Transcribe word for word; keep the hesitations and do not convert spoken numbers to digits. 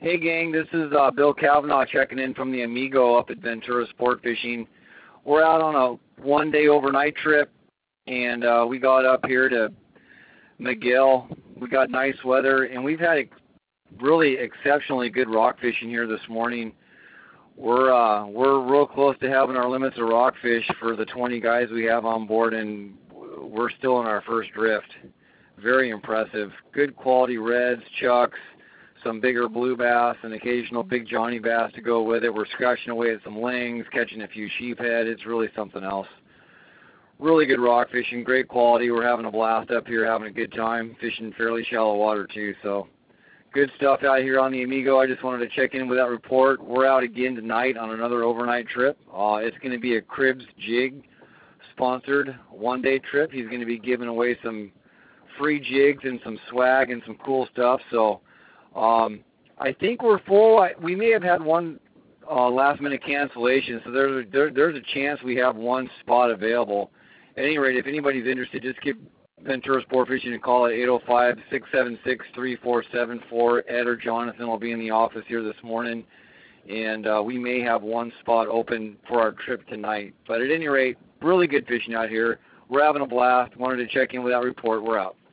Hey gang, this is uh, Bill Kavanaugh checking in from the Amigo up at Ventura Sport Fishing. We're out on a one-day overnight trip, and uh, we got up here to Miguel. We got nice weather, and we've had ex- really exceptionally good rock fishing here this morning. We're uh, we're real close to having our limits of rockfish for the twenty guys we have on board, and we're still in our first drift. Very impressive. Good quality reds, chucks, some bigger blue bass, and occasional big Johnny bass to go with it. We're scratching away at some lings, catching a few sheephead. It's really something else. Really good rock fishing, great quality. We're having a blast up here, having a good time, fishing fairly shallow water too. So good stuff out here on the Amigo. I just wanted to check in with that report. We're out again tonight on another overnight trip. Uh, it's going to be a Cribs Jig sponsored one-day trip. He's going to be giving away some free jigs and some swag and some cool stuff. So um, I think we're full. I, we may have had one uh, last-minute cancellation, so there's, there, there's a chance we have one spot available. At any rate, if anybody's interested, just give Ventura Sport Fishing a call at eight oh five, six seven six, three four seven four. Ed or Jonathan will be in the office here this morning, and uh, we may have one spot open for our trip tonight. But at any rate, really good fishing out here. We're having a blast. Wanted to check in with that report. We're out.